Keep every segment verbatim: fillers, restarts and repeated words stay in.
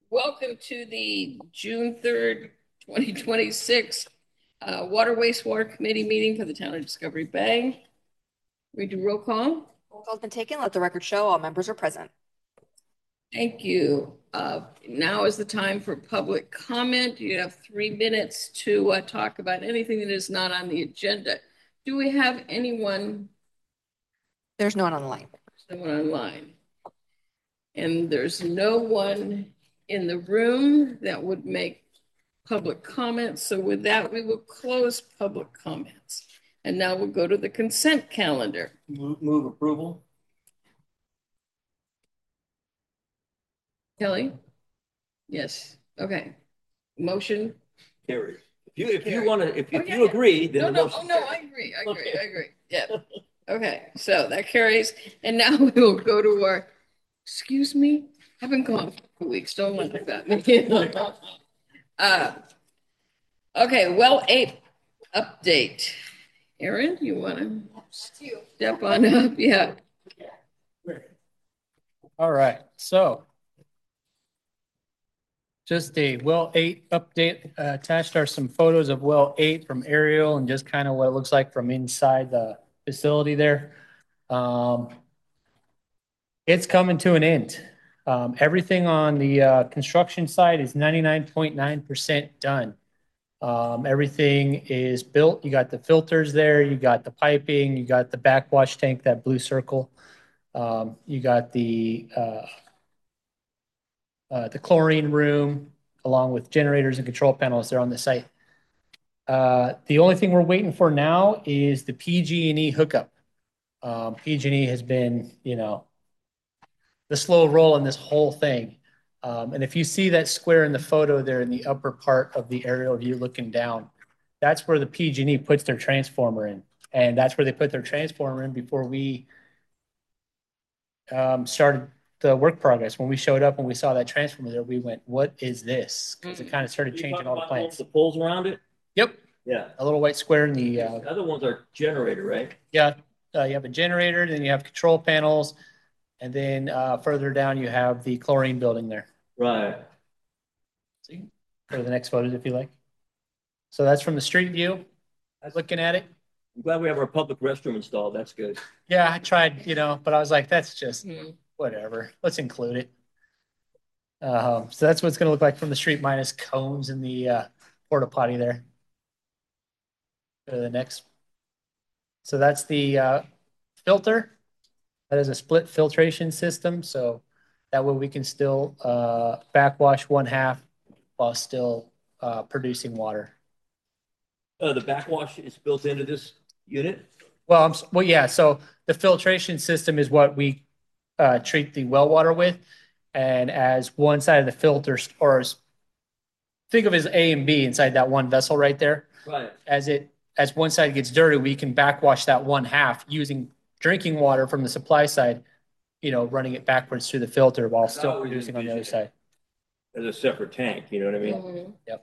Welcome to the June third, twenty twenty-six uh, Water Wastewater Committee meeting for the town of Discovery Bay. We do roll call. Roll call's been taken. Let the record show all members are present. Thank you. Uh, now is the time for public comment. You have three minutes to uh, talk about anything that is not on the agenda. Do we have anyone? There's no one on the line. Someone online. And there's no one in the room that would make public comments. So with that, we will close public comments. And now we'll go to the consent calendar. Move, move approval. Kelly? Yes. Okay. Motion? Carries. If you, if you Carries. want to, if, Oh, if yeah, you yeah. agree, then No, the no, motion oh, no, carries. I agree, I agree, Okay. I agree. Yeah. Okay, so that carries. And now we will go to our, excuse me, I've been gone for two weeks. Don't laugh at me. Uh, okay, well, eight update. Erin, you want to step on up? Yeah. All right, so just a well eight update. Uh, attached are some photos of well eight from aerial and just kind of what it looks like from inside the facility there. Um, it's coming to an end. Um, everything on the uh, construction side is ninety-nine point nine percent done. Um, everything is built. You got the filters there, you got the piping, you got the backwash tank, that blue circle. Um, you got the uh, uh, the chlorine room, along with generators and control panels there on the site. Uh, the only thing we're waiting for now is the P G and E hookup. Um, P G and E has been, you know, the slow roll in this whole thing. Um, and if you see that square in the photo there in the upper part of the aerial view looking down, that's where the P G and E puts their transformer in. And that's where they put their transformer in before we um, started the work progress. When we showed up and we saw that transformer there, we went, what is this? Because it kind of started changing all the plans. The poles around it? Yep. Yeah. A little white square in the, uh, The other ones are generator, right? yeah, uh, you have a generator, then you have control panels, and then uh, further down you have the chlorine building there. Right. See, go to the next photos if you like. So that's from the street view. I was looking at it. I'm glad we have our public restroom installed. That's good. Yeah, I tried, you know, but I was like, that's just Hmm. whatever. Let's include it. Um, so that's what it's going to look like from the street, minus cones in the uh, porta potty there. Go to the next. So that's the uh, filter. That is a split filtration system. So that way we can still uh, backwash one half while still uh, producing water. Uh, the backwash is built into this unit? Well, I'm, well, yeah. So the filtration system is what we uh, treat the well water with. And as one side of the filter, or as, think of it as A and B inside that one vessel right there. Right. As it as one side gets dirty, we can backwash that one half using drinking water from the supply side, you know, running it backwards through the filter while still producing on the other side. As a separate tank, you know what I mean? Mhm. Yep.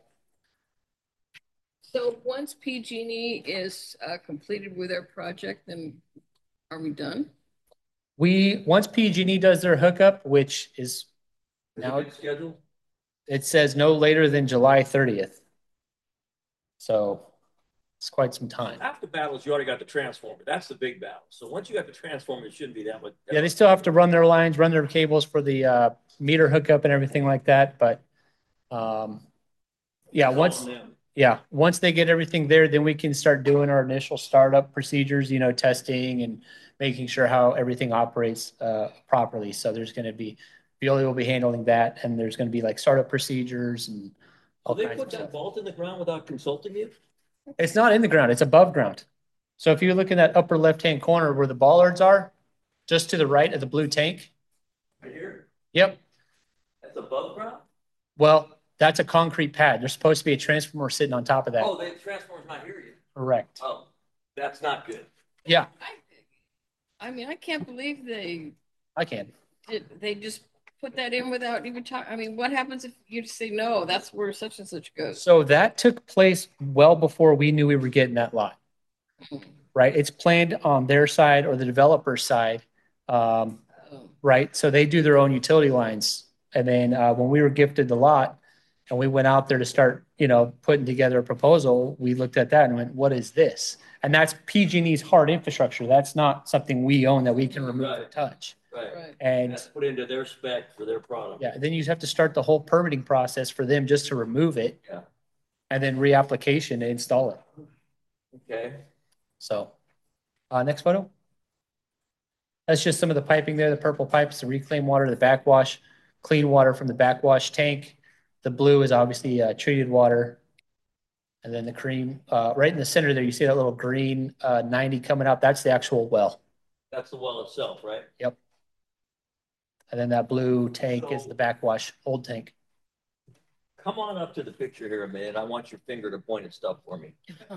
So once P G and E is uh, completed with their project, then are we done? We, once P G and E does their hookup, which is now, Is it scheduled? it says no later than July thirtieth. So it's quite some time. Half the battles, you already got the transformer. That's the big battle. So once you got the transformer, it shouldn't be that much. Yeah, they still have to run their lines, run their cables for the uh, meter hookup and everything like that. But um, yeah, It's once all on them. yeah, once they get everything there, then we can start doing our initial startup procedures, you know, testing and making sure how everything operates uh, properly. So there's going to be, Veolia will be handling that, and there's going to be like startup procedures and So all they kinds put of that stuff. vault in the ground without consulting you? It's not in the ground, it's above ground. So if you look in that upper left-hand corner where the bollards are, just to the right of the blue tank. Right here? Yep. That's above ground? Well, that's a concrete pad. There's supposed to be a transformer sitting on top of that. Oh, the transformer's not here yet. Correct. Oh, that's not good. Yeah, I, I mean, I can't believe they I can. did, they just put that in without even talking. I mean, what happens if you just say, no, that's where such and such goes? So that took place well before we knew we were getting that lot, right? It's planned on their side or the developer's side, um, Oh. right? So they do their own utility lines And then uh, when we were gifted the lot and we went out there to start, you know, putting together a proposal, we looked at that and went, what is this? And that's P G and E's hard infrastructure. That's not something we own that we can remove or Right. touch. Right. Right. And That's put into their spec for their product. yeah, then you have to start the whole permitting process for them just to remove it. Yeah. And then reapplication to install it. Okay. So, uh, next photo. That's just some of the piping there, the purple pipes, the reclaimed water, the backwash, clean water from the backwash tank. The blue is obviously uh, treated water. And then the cream, uh, right in the center there, you see that little green uh, ninety coming out. That's the actual well. That's the well itself, right? Yep. And then that blue tank is So- the backwash, old tank. Come on up to the picture here a minute. I want your finger to point at stuff for me.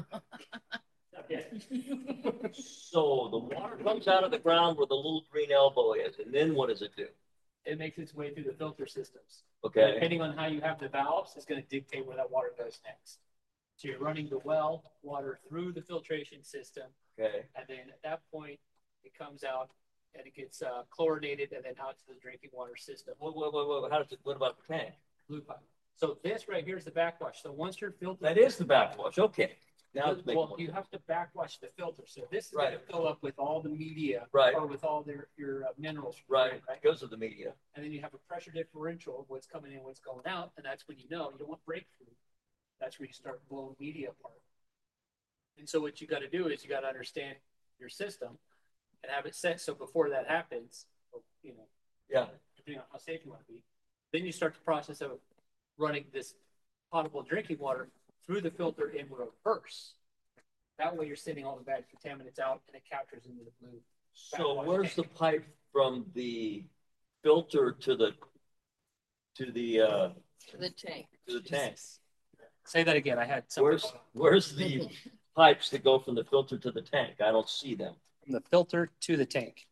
So the water comes out of the ground where the little green elbow is, and then what does it do? It makes its way through the filter systems. Okay. Depending on how you have the valves, it's going to dictate where that water goes next. So you're running the well water through the filtration system, Okay. and then at that point, it comes out and it gets uh, chlorinated and then out to the drinking water system. What, what, what, what, how does it, what about the tank? Blue pipe. So this right here is the backwash. So once you're filtered, That is the backwash. Okay. Now it's making well, more you sense. have to backwash the filter. So this is going to Right. fill up with all the media, Right. or with all their your uh, minerals, Right. Right. Because of the media. And then you have a pressure differential of what's coming in, what's going out, and that's when you know you don't want breakthrough. That's where you start blowing media apart. And so what you got to do is you got to understand your system and have it set so before that happens, or, you know, Yeah. depending on how safe you want to be, then you start the process of running this potable drinking water through the filter in reverse. That way you're sending all the bad contaminants out and it captures into the blue. So Backwash where's the tank. pipe from the filter to the, to the, uh, To the tank. to the tank? Say that again. I had some Where's, where's the pipes that go from the filter to the tank? I don't see them. from the filter to the tank.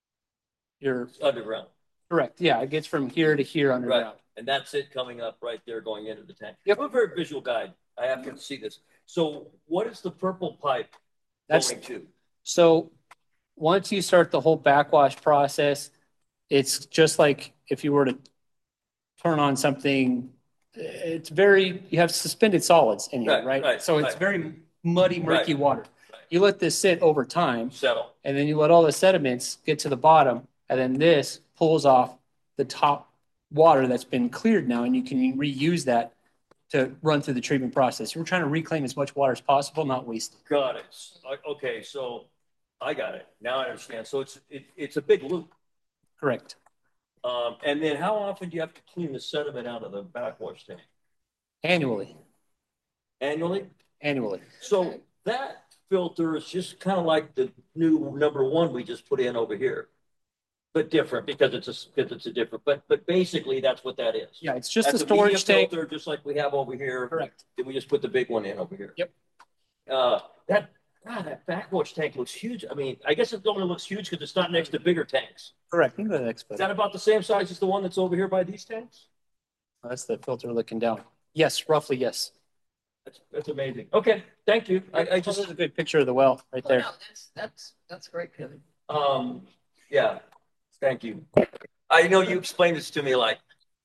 You're It's underground. correct. Yeah, it gets from here to here underground. And that's it coming up right there going into the tank. Yep. I'm a very visual guide. I have to see this. So what is the purple pipe That's going to? so once you start the whole backwash process, it's just like if you were to turn on something, it's very, you have suspended solids in here, Right, right? right, So it's right. very muddy, murky Right, water. right. You let this sit over time, Settle. and then you let all the sediments get to the bottom, and then this pulls off the top water that's been cleared now, and you can reuse that to run through the treatment process. We're trying to reclaim as much water as possible, not waste it. Got it. Okay, so I got it. Now I understand. So it's, it, it's a big loop. Correct. Um, and then how often do you have to clean the sediment out of the backwash tank? Annually, Annually? annually. So that filter is just kind of like the new number one we just put in over here. But different because it's a, because it's a different, but, but basically that's what that is. Yeah, it's just a That's media storage tank. filter, just like we have over here. Correct. Then we just put the big one in over here. Yep. Uh, that, God, that backwash tank looks huge. I mean, I guess it only looks huge because it's not next to bigger tanks. Correct. You can go to the next Is photo. that about the same size as the one that's over here by these tanks? That's the filter looking down. Yes, roughly, yes. That's, that's amazing. Okay, thank you. I, I This just, is a good picture of the well right Oh, there. no, that's, that's, that's great, Kevin. um, yeah, thank you. I know you explained this to me like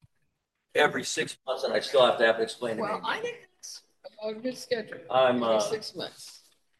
every six months and I still have to have to explain it. Well, again. I think that's a good schedule. I'm, Every uh, six months.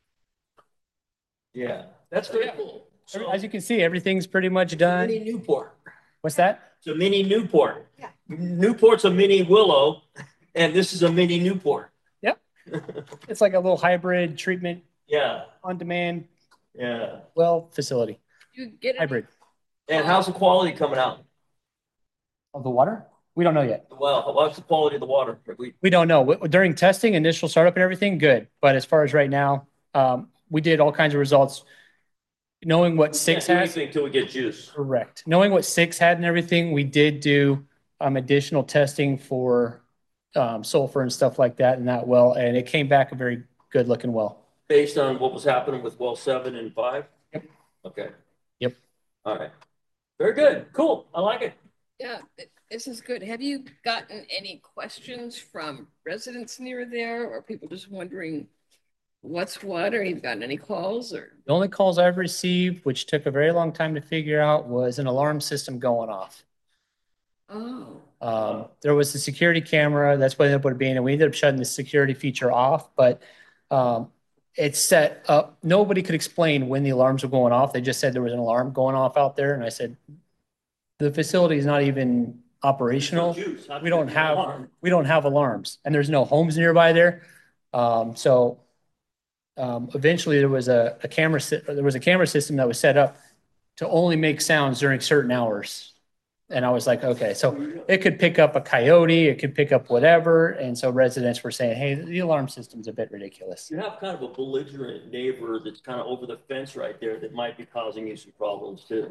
Yeah, that's very Yeah. cool. So, As you can see, everything's pretty much done. mini Newport. What's that? It's a mini Newport. Yeah. Newport's a mini Willow, and this is a mini Newport. Yep. It's like a little hybrid treatment Yeah, on demand yeah. well facility. You get it. Hybrid. And how's the quality coming out? Of the water? We don't know yet. Well, what's the quality of the water? Have we, We don't know. W- During testing, initial startup and everything, good. But as far as right now, um, we did all kinds of results. Knowing what six can't do has, anything until we get juice. correct. Knowing what six had and everything, we did do um, additional testing for um, sulfur and stuff like that in that well, and it came back a very good looking well. Based on what was happening with well seven and five? Yep. Okay. Yep. All right. Very good. Cool. I like it. Yeah, th- this is good. Have you gotten any questions from residents near there or people just wondering what's what, or you've gotten any calls or? The only calls I've received, which took a very long time to figure out, was an alarm system going off. Oh, Um, there was a security camera, that's what it ended up being, and we ended up shutting the security feature off, but, um, it's set up, nobody could explain when the alarms were going off. They just said there was an alarm going off out there, and I said, the facility is not even operational. Juice, how We can don't it be an have, alarm? we don't have alarms, and there's no homes nearby there. Um, so, um, eventually there was a, a camera, sy- there was a camera system that was set up to only make sounds during certain hours. And I was like, okay, so it could pick up a coyote, it could pick up whatever. And so residents were saying, hey, the alarm system's a bit ridiculous. You have kind of a belligerent neighbor that's kind of over the fence right there that might be causing you some problems too.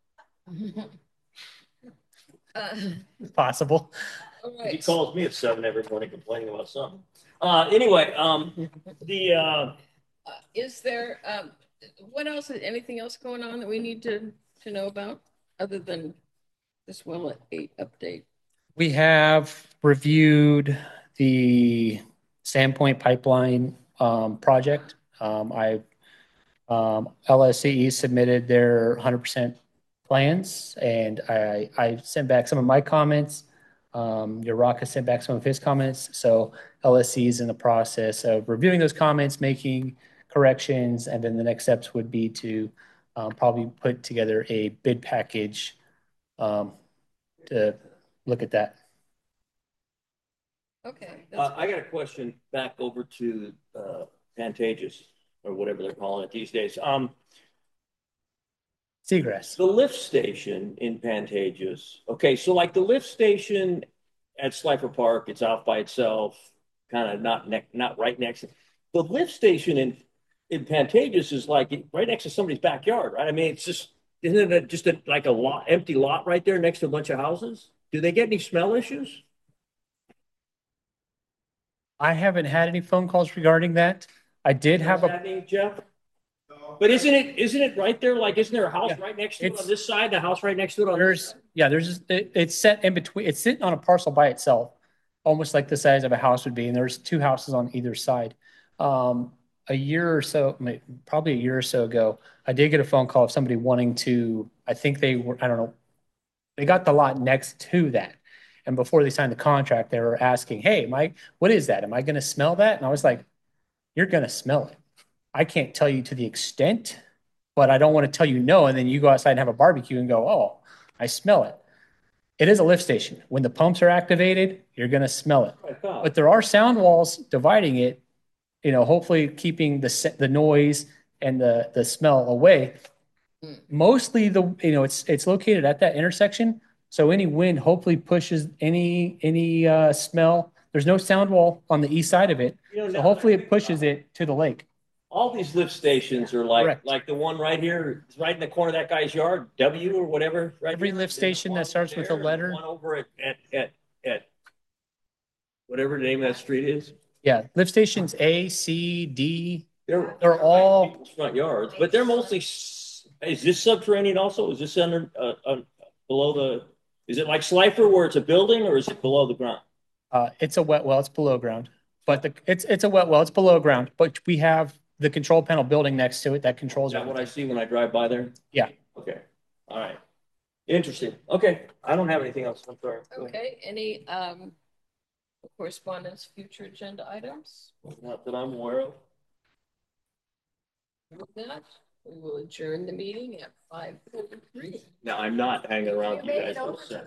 uh, It's possible. all He right. calls me at seven every morning complaining about something. Uh, anyway, um, the, uh, Uh, is there, um, what else, anything else going on that we need to, to know about other than this well at eight update? We have reviewed the Sandpoint Pipeline um, project. Um, I, um, L S C E submitted their one hundred percent plans, and I, I sent back some of my comments. Um, Uraka sent back some of his comments. So L S C is in the process of reviewing those comments, making corrections, and then the next steps would be to um, probably put together a bid package um, to look at that. Okay. uh, That's, I got a question back over to, uh, Pantages or whatever they're calling it these days. Um, Seagrass. the lift station in Pantages. Okay, so like the lift station at Slifer Park, it's off by itself, kind of not ne- not right next to the lift station in in Pantages is like right next to somebody's backyard, right? I mean, it's just isn't it just a, like a lot empty lot right there next to a bunch of houses? Do they get any smell issues? I haven't had any phone calls regarding that. I did have What's a, happening, Jeff? But isn't it isn't it right there? Like, isn't there a house Yeah, right next to it it's- on this side, the house right next to it on this there's, side? yeah, there's, it, it's set in between, it's sitting on a parcel by itself, almost like the size of a house would be, and there's two houses on either side. Um, a year or so, may- probably a year or so ago, I did get a phone call of somebody wanting to, I think they were, I don't know, they got the lot next to that. And before they signed the contract, they were asking, hey, Mike, what is that? Am I gonna smell that? And I was like, you're gonna smell it. I can't tell you to the extent, but I don't want to tell you no. And then you go outside and have a barbecue and go, oh, I smell it. It is a lift station. When the pumps are activated, you're going to smell it. I thought. But there are sound walls dividing it, you know, hopefully keeping the se- the noise and the the smell away. Mm. Mostly the, you know, it's it's located at that intersection. So any wind hopefully pushes any any uh, smell. There's no sound wall on the east side of it. You know, So now hopefully that I it think about pushes it to the lake. all these lift stations are like, Correct. like the one right here, it's right in the corner of that guy's yard, W or whatever, right? Every here. lift There's station one that starts over with a there and letter. One over at, at, at, at whatever the name of that street is. Yeah, lift stations A, C, D. They're, They're all- right in people's front yards, but they're mostly, s- is this subterranean also? Is this under, uh, uh, below the, is it like Slifer where it's a building or is it below the ground? Uh, it's a wet well, it's below ground, but the, it's, it's a wet well, it's below ground, but we have the control panel building next to it that Is controls that what I everything. see when I drive by there? Yeah. Okay, all right. Interesting. Okay, I don't have anything else. I'm sorry. Go ahead. okay, any, um, correspondence, future agenda items? Not that I'm aware of. With that, we will adjourn the meeting at five forty-three. No, I'm not hanging around You you made guys. it all over to set.